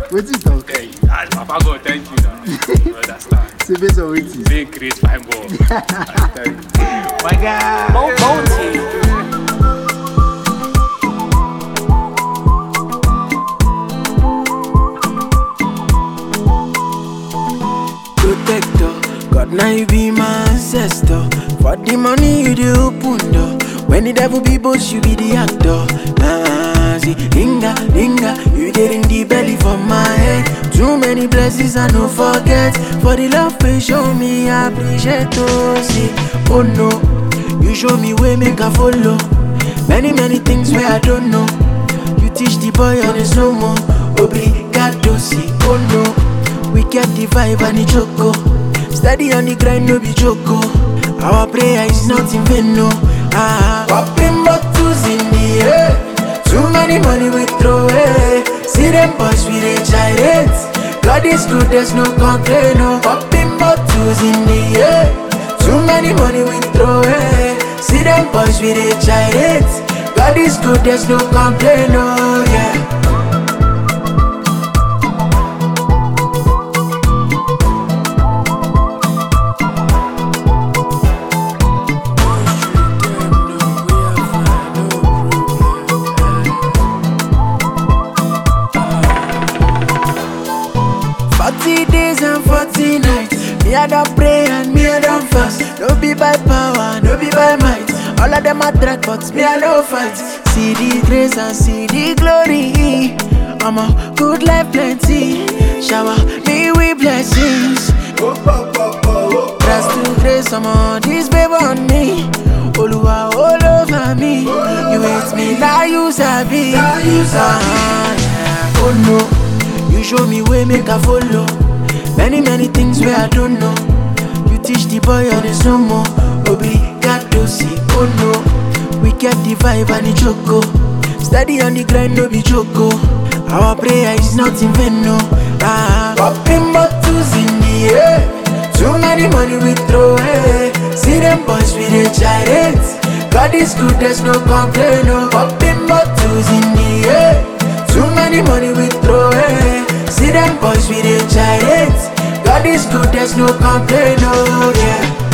What's it talk? Hey, as Papa God, thank you now. You understand? Say based on what it is. Being great fine ball. I tell you. My guy. Protector, God now you be my ancestor. For the money you the open door. When the devil be boss, you be the actor. See, linga, you get in the belly for my head. Too many blessings I no forget. For the love you show me, I appreciate to see. Oh no, you show me way make I follow. Many things where I don't know. You teach the boy on the slow mo. Obrigado, see. Oh no, we get the vibe and the choco. Steady on the grind, no be choco. Our prayer is not in vain, no. Popping bottles in the air. Too many money we throw away. See them boys we dey gyrate. God is good, there's no complaint, no. Popping bottles in the air. Too many money we throw away. See them boys we dey gyrate. God is good, there's no complaint, no, yeah. Days and 40 nights. Me I don't pray and me I don't fast. No be by power, no be by might. All of them are drag, but me I don't fight. See the grace and see the glory. I'm a good life plenty. Shower me with blessings. Trust to grace, I'm on this baby on me. Oluwa all over me. You hate me, now you sabi. Oh no, you show me way make I follow. Many things where I don't know. You teach the boy on the slow mo. Obrigado, see. Oh no, we get the vibe and the choco. Steady on the grind, no be choco. Our prayer is not in vain, no. Popping bottles in the air. Too many money we throw away. See them boys we dey gyrate. God is good, there's no complaint, no. Popping bottles in the air. Too many money we throw away. See them boys we dey gyrate. God is good, there's no complaint, no, yeah.